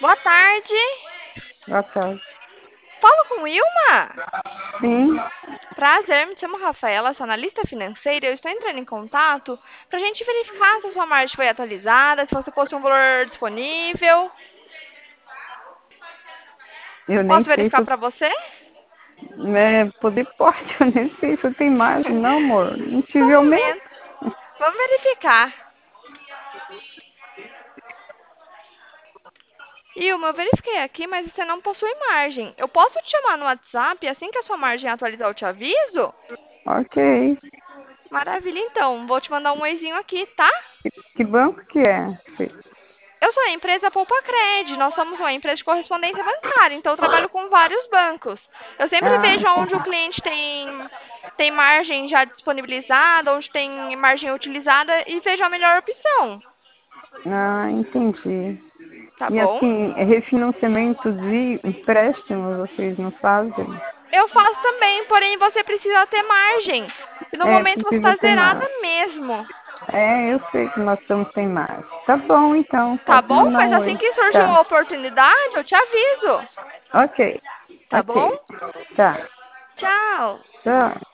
Boa tarde. Boa tarde. Falo com Wilma? Sim, Prazer, me chamo Rafaela, sou analista financeira. Eu estou entrando em contato para a gente verificar se a sua margem foi atualizada, se você possui um valor disponível. eu nem Posso sei verificar se para você? poder pode, eu nem sei se eu tenho imagem, não, amor. Não Só tive um aumento. momento. Vamos verificar. Ilma, eu verifiquei aqui, mas você não possui margem. Eu posso te chamar no WhatsApp assim que a sua margem atualizar eu te aviso? Ok. Maravilha, então. Vou te mandar um oizinho aqui, tá? Que banco que é? Eu sou a empresa Poupacred. Nós somos uma empresa de correspondência bancária, então eu trabalho com vários bancos. Eu sempre Ah, vejo onde o cliente tem margem já disponibilizada, onde tem margem utilizada e vejo a melhor opção, entendi. tá E bom? assim, refinanciamento de empréstimos vocês não fazem? Eu faço também, porém você precisa ter margem. E no É, momento você precisa está ter zerada mais. mesmo, É, eu sei que nós estamos sem mais. Tá bom, então, tá pode bom? mandar Mas um assim oi. que surgir Tá. uma oportunidade, eu te aviso, Ok, tá ok. bom? Tá. Tchau! Tchau.